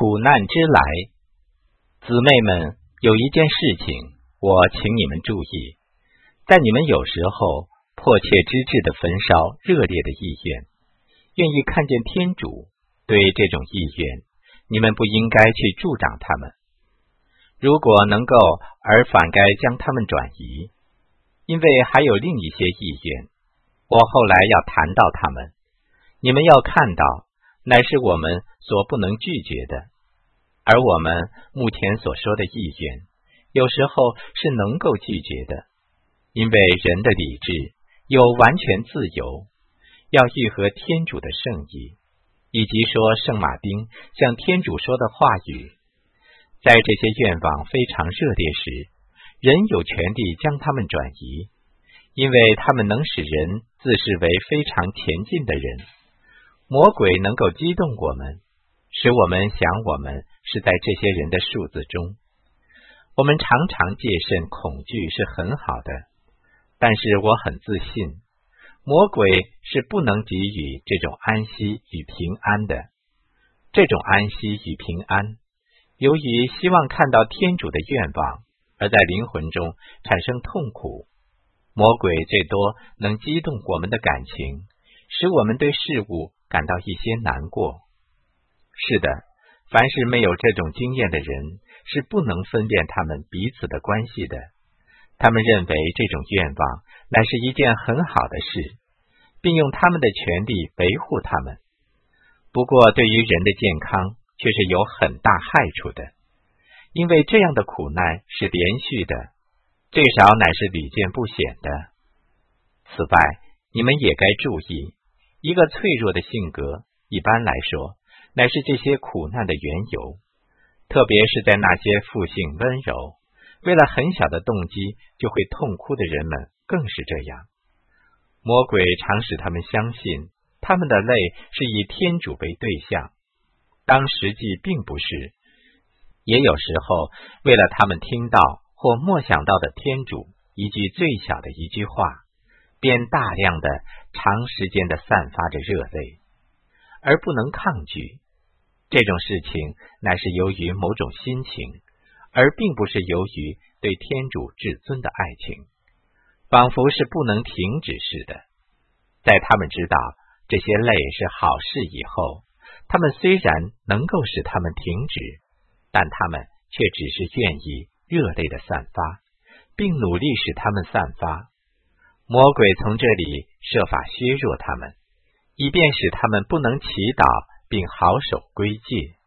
苦难之来。姊妹们，有一件事情我请你们注意，在你们有时候迫切之至的焚烧热烈的意愿，愿意看见天主，对这种意愿，你们不应该去助长他们。如果能够，而反该将他们转移，因为还有另一些意愿，我后来要谈到他们，你们要看到，乃是我们所不能拒绝的，而我们目前所说的意愿，有时候是能够拒绝的，因为人的理智有完全自由，要预合天主的圣意，以及说圣马丁向天主说的话语。在这些愿望非常热烈时，人有权利将他们转移，因为他们能使人自视为非常前进的人。魔鬼能够激动我们，使我们想我们是在这些人的数字中。我们常常戒慎恐惧是很好的，但是我很自信，魔鬼是不能给予这种安息与平安的。这种安息与平安，由于希望看到天主的愿望，而在灵魂中产生痛苦。魔鬼最多能激动我们的感情，使我们对事物感到一些难过。是的，凡是没有这种经验的人，是不能分辨他们彼此的关系的。他们认为这种愿望乃是一件很好的事，并用他们的权利维护他们。不过对于人的健康却是有很大害处的，因为这样的苦难是连续的，最少乃是屡见不鲜的。此外，你们也该注意，一个脆弱的性格，一般来说，乃是这些苦难的缘由，特别是在那些父性温柔，为了很小的动机就会痛哭的人们更是这样。魔鬼常使他们相信，他们的泪是以天主为对象，当实际并不是。也有时候，为了他们听到或默想到的天主一句最小的一句话，便大量的长时间的散发着热泪，而不能抗拒。这种事情乃是由于某种心情，而并不是由于对天主至尊的爱情，仿佛是不能停止似的。在他们知道这些泪是好事以后，他们虽然能够使他们停止，但他们却只是愿意热泪的散发，并努力使他们散发。魔鬼从这里设法削弱他们，以便使他们不能祈祷并好守规戒。